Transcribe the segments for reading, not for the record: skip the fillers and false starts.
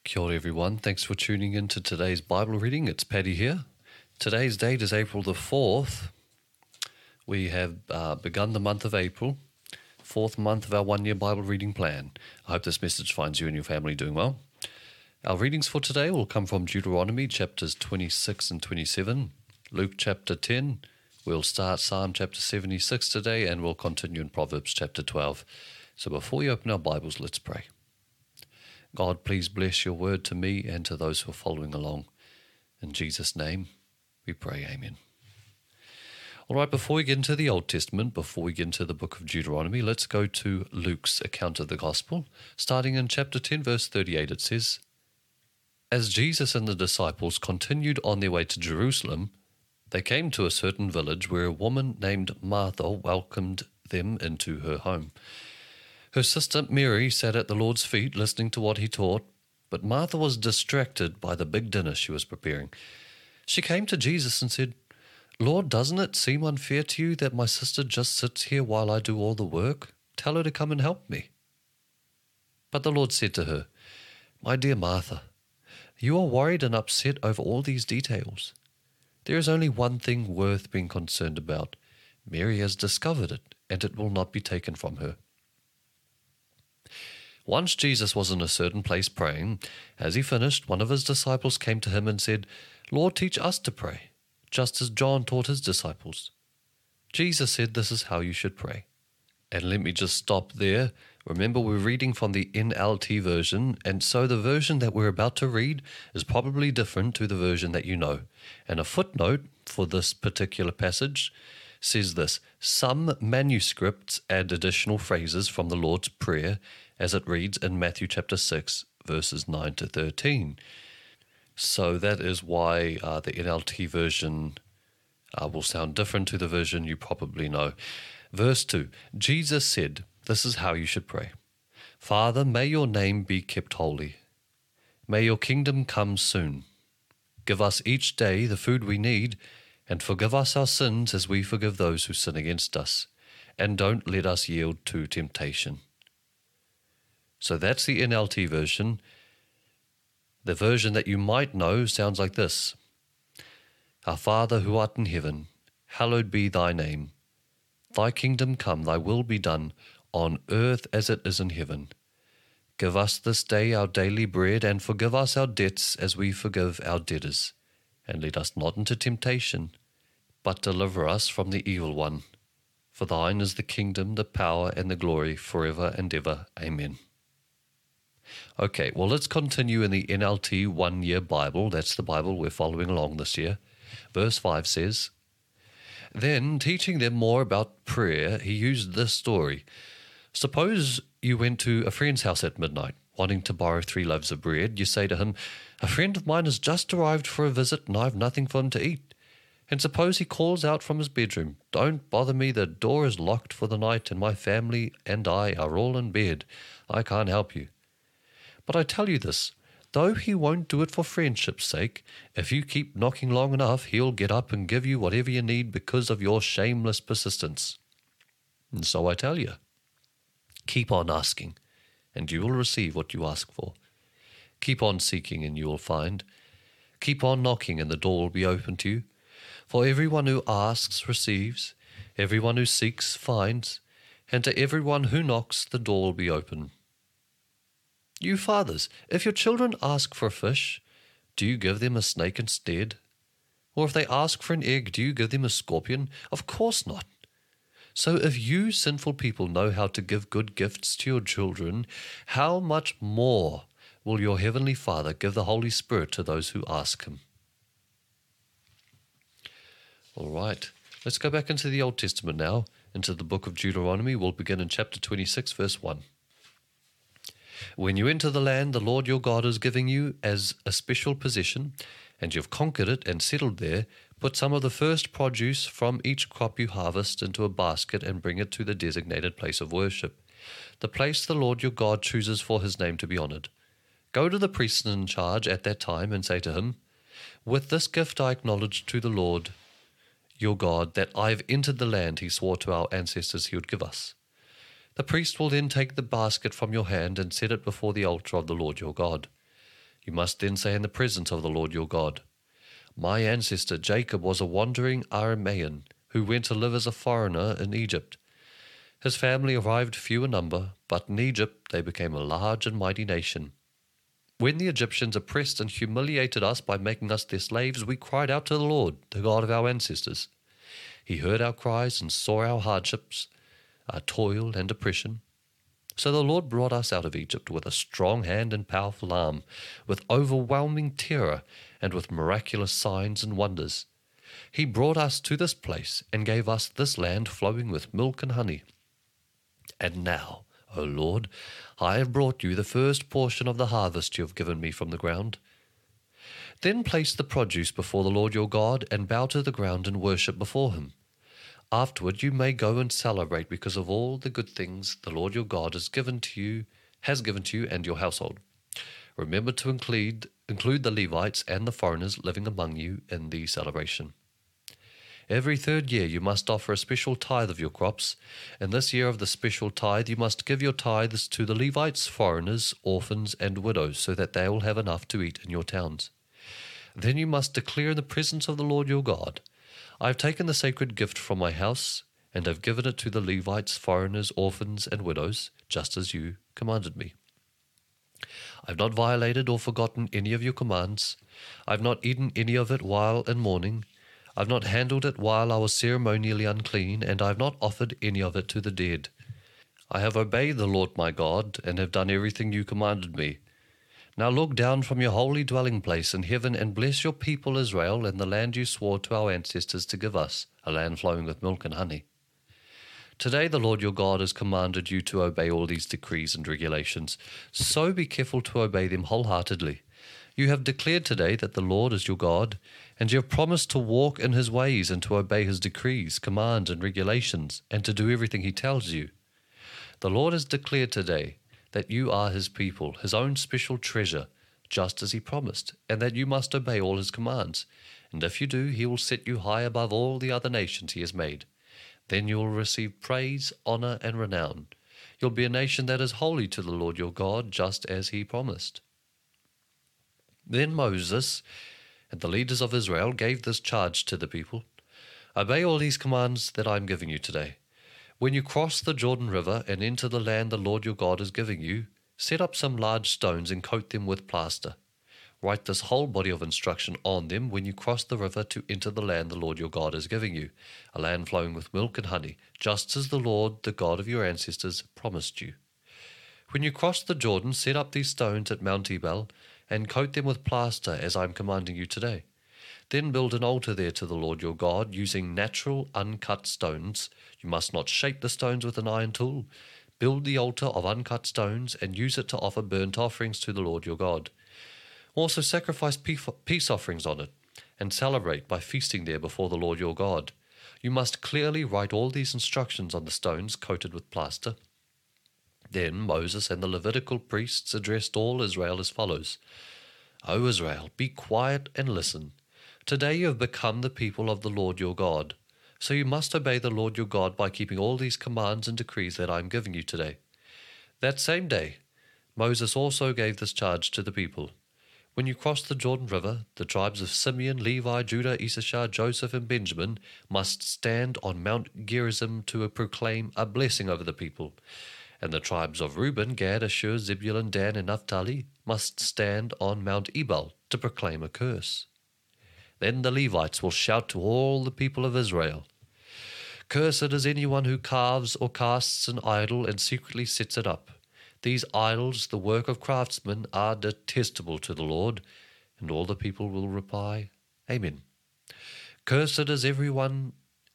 Kia ora everyone, thanks for tuning in to today's Bible reading. It's Paddy here. Today's date is April the 4th. We have begun the month of April, 4th month of our one-year Bible reading plan. I hope this message finds you and your family doing well. Our readings for today will come from Deuteronomy chapters 26 and 27, Luke chapter 10. We'll start Psalm chapter 76 today and we'll continue in Proverbs chapter 12. So before we open our Bibles, let's pray. God, please bless your word to me and to those who are following along. In Jesus' name, we pray, amen. All right, before we get into the Old Testament, before we get into the book of Deuteronomy, let's go to Luke's account of the Gospel. Starting in chapter 10, verse 38, it says, As Jesus and the disciples continued on their way to Jerusalem, they came to a certain village where a woman named Martha welcomed them into her home. Her sister Mary sat at the Lord's feet listening to what he taught, but Martha was distracted by the big dinner she was preparing. She came to Jesus and said, Lord, doesn't it seem unfair to you that my sister just sits here while I do all the work? Tell her to come and help me. But the Lord said to her, My dear Martha, you are worried and upset over all these details. There is only one thing worth being concerned about. Mary has discovered it, and it will not be taken from her. Once Jesus was in a certain place praying. As he finished, one of his disciples came to him and said, Lord, teach us to pray, just as John taught his disciples. Jesus said this is how you should pray. And let me just stop there. Remember, we're reading from the NLT version, and so the version that we're about to read is probably different to the version that you know. And a footnote for this particular passage says this: some manuscripts add additional phrases from the Lord's Prayer as it reads in Matthew chapter 6, verses 9 to 13. So that is why the NLT version will sound different to the version you probably know. Verse 2, Jesus said, this is how you should pray. Father, may your name be kept holy. May your kingdom come soon. Give us each day the food we need, and forgive us our sins as we forgive those who sin against us. And don't let us yield to temptation. So that's the NLT version. The version that you might know sounds like this. Our Father who art in heaven, hallowed be thy name. Thy kingdom come, thy will be done, on earth as it is in heaven. Give us this day our daily bread, and forgive us our debts as we forgive our debtors. And lead us not into temptation, but deliver us from the evil one. For thine is the kingdom, the power, and the glory, forever and ever. Amen. Okay, well, let's continue in the NLT one-year Bible. That's the Bible we're following along this year. Verse 5 says, Then, teaching them more about prayer, he used this story. Suppose you went to a friend's house at midnight, wanting to borrow 3 loaves of bread. You say to him, A friend of mine has just arrived for a visit, and I have nothing for him to eat. And suppose he calls out from his bedroom, Don't bother me, the door is locked for the night, and my family and I are all in bed. I can't help you. But I tell you this, though he won't do it for friendship's sake, if you keep knocking long enough, he'll get up and give you whatever you need because of your shameless persistence. And so I tell you, keep on asking, and you will receive what you ask for. Keep on seeking, and you will find. Keep on knocking, and the door will be open to you. For everyone who asks receives, everyone who seeks finds, and to everyone who knocks the door will be open. You fathers, if your children ask for a fish, do you give them a snake instead? Or if they ask for an egg, do you give them a scorpion? Of course not. So if you sinful people know how to give good gifts to your children, how much more will your heavenly Father give the Holy Spirit to those who ask him? All right, let's go back into the Old Testament now, into the book of Deuteronomy. We'll begin in chapter 26, verse 1. When you enter the land the Lord your God is giving you as a special possession, and you've conquered it and settled there, put some of the first produce from each crop you harvest into a basket and bring it to the designated place of worship, the place the Lord your God chooses for his name to be honored. Go to the priest in charge at that time and say to him, With this gift I acknowledge to the Lord your God that I've entered the land he swore to our ancestors he would give us. The priest will then take the basket from your hand and set it before the altar of the Lord your God. You must then say in the presence of the Lord your God, My ancestor Jacob was a wandering Aramean who went to live as a foreigner in Egypt. His family arrived few in number, but in Egypt they became a large and mighty nation. When the Egyptians oppressed and humiliated us by making us their slaves, we cried out to the Lord, the God of our ancestors. He heard our cries and saw our hardships, our toil and oppression. So the Lord brought us out of Egypt with a strong hand and powerful arm, with overwhelming terror and with miraculous signs and wonders. He brought us to this place and gave us this land flowing with milk and honey. And now, O Lord, I have brought you the first portion of the harvest you have given me from the ground. Then place the produce before the Lord your God and bow to the ground and worship before him. Afterward you may go and celebrate because of all the good things the Lord your God has given to you and your household. Remember to include the Levites and the foreigners living among you in the celebration. Every third year you must offer a special tithe of your crops. In this year of the special tithe you must give your tithes to the Levites, foreigners, orphans, and widows, so that they will have enough to eat in your towns. Then you must declare in the presence of the Lord your God, I have taken the sacred gift from my house, and have given it to the Levites, foreigners, orphans, and widows, just as you commanded me. I have not violated or forgotten any of your commands. I have not eaten any of it while in mourning. I have not handled it while I was ceremonially unclean, and I have not offered any of it to the dead. I have obeyed the Lord my God, and have done everything you commanded me. Now look down from your holy dwelling place in heaven and bless your people Israel and the land you swore to our ancestors to give us, a land flowing with milk and honey. Today the Lord your God has commanded you to obey all these decrees and regulations, so be careful to obey them wholeheartedly. You have declared today that the Lord is your God, and you have promised to walk in his ways and to obey his decrees, commands, and regulations, and to do everything he tells you. The Lord has declared today that you are his people, his own special treasure, just as he promised, and that you must obey all his commands. And if you do, he will set you high above all the other nations he has made. Then you will receive praise, honor, and renown. You'll be a nation that is holy to the Lord your God, just as he promised. Then Moses and the leaders of Israel gave this charge to the people. Obey all these commands that I am giving you today. When you cross the Jordan River and enter the land the Lord your God is giving you, set up some large stones and coat them with plaster. Write this whole body of instruction on them when you cross the river to enter the land the Lord your God is giving you, a land flowing with milk and honey, just as the Lord, the God of your ancestors, promised you. When you cross the Jordan, set up these stones at Mount Ebal and coat them with plaster as I am commanding you today. Then build an altar there to the Lord your God using natural uncut stones. You must not shape the stones with an iron tool. Build the altar of uncut stones and use it to offer burnt offerings to the Lord your God. Also sacrifice peace offerings on it and celebrate by feasting there before the Lord your God. You must clearly write all these instructions on the stones coated with plaster. Then Moses and the Levitical priests addressed all Israel as follows. O Israel, be quiet and listen. Today you have become the people of the Lord your God. So you must obey the Lord your God by keeping all these commands and decrees that I am giving you today. That same day, Moses also gave this charge to the people. When you cross the Jordan River, the tribes of Simeon, Levi, Judah, Issachar, Joseph, and Benjamin must stand on Mount Gerizim to proclaim a blessing over the people. And the tribes of Reuben, Gad, Asher, Zebulun, Dan, and Naphtali must stand on Mount Ebal to proclaim a curse. Then the Levites will shout to all the people of Israel, Cursed is anyone who carves or casts an idol and secretly sets it up. These idols, the work of craftsmen, are detestable to the Lord. And all the people will reply, Amen. Cursed is anyone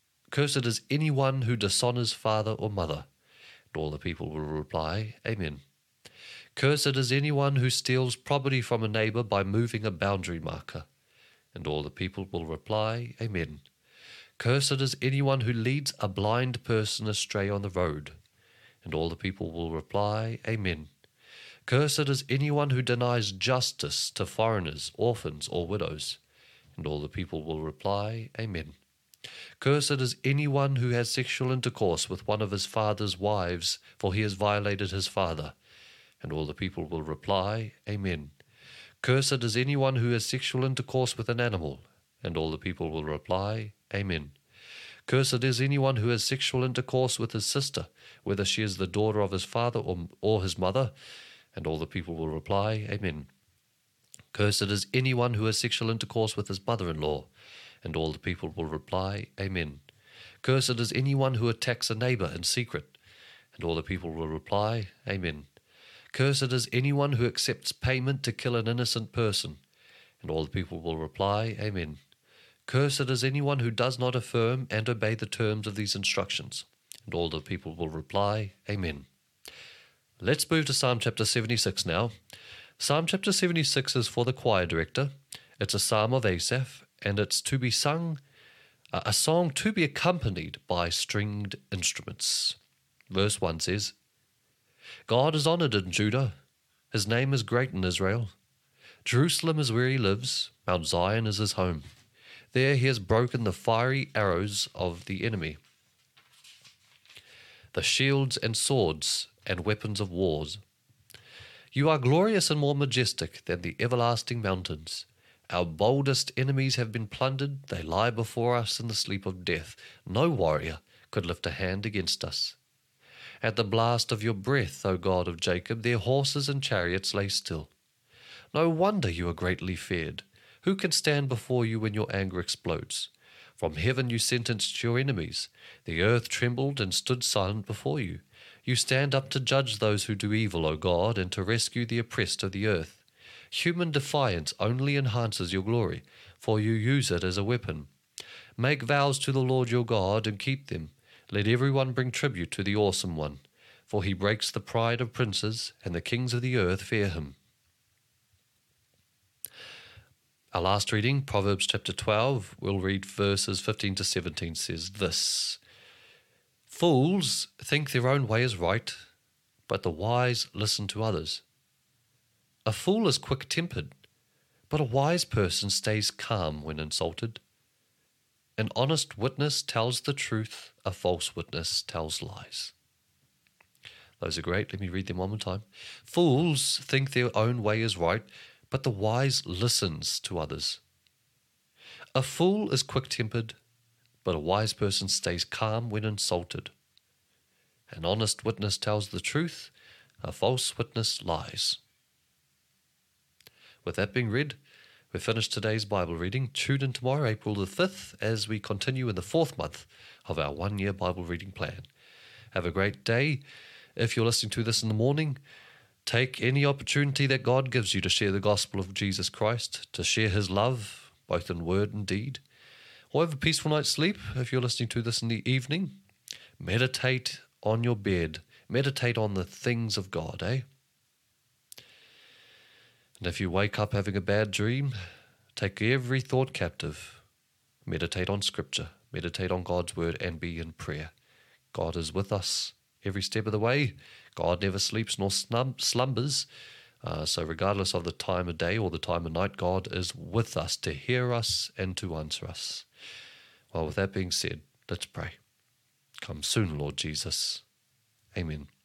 who dishonors father or mother. And all the people will reply, Amen. Cursed is anyone who steals property from a neighbor by moving a boundary marker. And all the people will reply, Amen. Cursed is anyone who leads a blind person astray on the road. And all the people will reply, Amen. Cursed is anyone who denies justice to foreigners, orphans, or widows. And all the people will reply, Amen. Cursed is anyone who has sexual intercourse with one of his father's wives, for he has violated his father. And all the people will reply, Amen. Cursed is anyone who has sexual intercourse with an animal. And all the people will reply, Amen. Cursed is anyone who has sexual intercourse with his sister, whether she is the daughter of his father or his mother. And all the people will reply, Amen. Cursed is anyone who has sexual intercourse with his mother-in-law. And all the people will reply, Amen. Cursed is anyone who attacks a neighbor in secret. And all the people will reply, Amen. Cursed is anyone who accepts payment to kill an innocent person. And all the people will reply, Amen. Cursed is anyone who does not affirm and obey the terms of these instructions. And all the people will reply, Amen. Let's move to Psalm chapter 76 now. Psalm chapter 76 is for the choir director. It's a psalm of Asaph, and it's to be sung, a song to be accompanied by stringed instruments. Verse 1 says, God is honored in Judah. His name is great in Israel. Jerusalem is where he lives. Mount Zion is his home. There he has broken the fiery arrows of the enemy, the shields and swords and weapons of wars. You are glorious and more majestic than the everlasting mountains. Our boldest enemies have been plundered. They lie before us in the sleep of death. No warrior could lift a hand against us. At the blast of your breath, O God of Jacob, their horses and chariots lay still. No wonder you are greatly feared. Who can stand before you when your anger explodes? From heaven you sentenced your enemies. The earth trembled and stood silent before you. You stand up to judge those who do evil, O God, and to rescue the oppressed of the earth. Human defiance only enhances your glory, for you use it as a weapon. Make vows to the Lord your God and keep them. Let everyone bring tribute to the Awesome One, for he breaks the pride of princes, and the kings of the earth fear him. Our last reading, Proverbs chapter 12, we'll read verses 15 to 17, says this. Fools think their own way is right, but the wise listen to others. A fool is quick-tempered, but a wise person stays calm when insulted. An honest witness tells the truth, a false witness tells lies. Those are great. Let me read them one more time. Fools think their own way is right, but the wise listens to others. A fool is quick-tempered, but a wise person stays calm when insulted. An honest witness tells the truth, a false witness lies. With that being read, we've finished today's Bible reading. Tune in tomorrow, April the 5th, as we continue in the 4th month of our one-year Bible reading plan. Have a great day. If you're listening to this in the morning, take any opportunity that God gives you to share the gospel of Jesus Christ, to share his love, both in word and deed. Or have a peaceful night's sleep. If you're listening to this in the evening, meditate on your bed. Meditate on the things of God, And if you wake up having a bad dream, take every thought captive. Meditate on Scripture. Meditate on God's word and be in prayer. God is with us every step of the way. God never sleeps nor slumbers. So regardless of the time of day or the time of night, God is with us to hear us and to answer us. Well, with that being said, let's pray. Come soon, Lord Jesus. Amen.